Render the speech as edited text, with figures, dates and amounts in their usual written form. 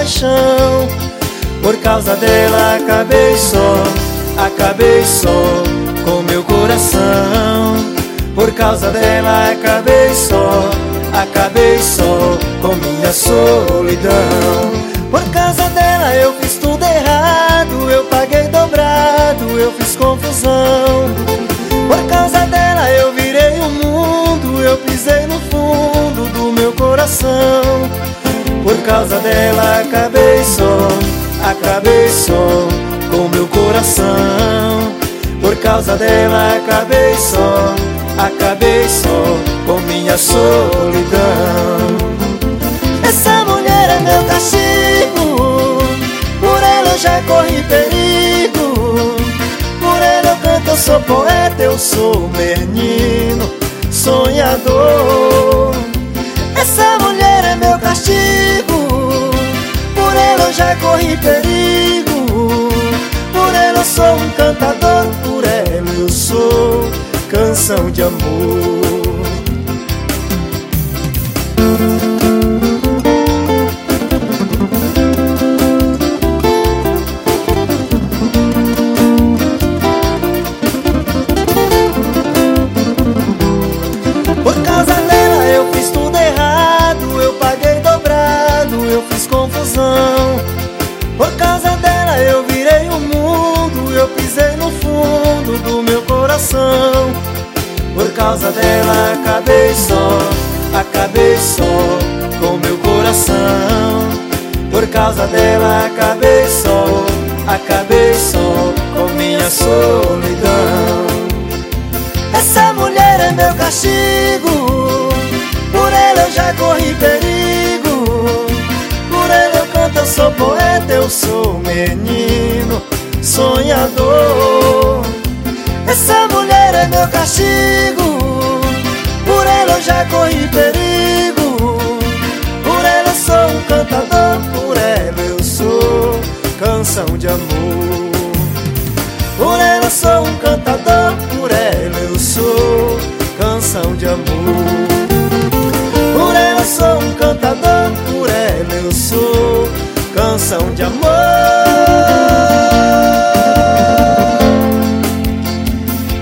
paixão. Por causa dela acabei só com meu coração. Por causa dela acabei só com minha solidão. Por causa dela eu fiz tudo errado, eu paguei dobrado, eu fiz confusão. Por causa dela eu virei o mundo, eu pisei no fundo do meu coração. Por causa dela acabei só com meu coração. Por causa dela acabei só com minha solidão. Essa mulher é meu castigo, por ela eu já corri perigo. Por ela eu canto, eu sou poeta, eu sou menino sonhador. Essa mulher é meu castigo, por ela eu já corri perigo. Por ela eu sou um cantador, por ela eu sou canção de amor. Por causa dela eu fiz tudo errado, eu paguei dobrado, eu fiz confusão. Por causa dela eu virei o mundo, eu pisei no fundo do meu coração. Por causa dela acabei só com meu coração. Por causa dela acabei só com minha solidão. Essa mulher é meu castigo, por ela eu já corri perigo. Por ela eu canto, eu sou poeta, eu sou menino sonhador. Essa mulher é meu castigo, por ela eu já corri perigo. Por ela eu sou um cantador, por ela eu sou canção de amor. Por ela eu sou um cantador, por ela eu sou canção de amor. Por ela eu sou um cantador, por ela eu sou canção de amor.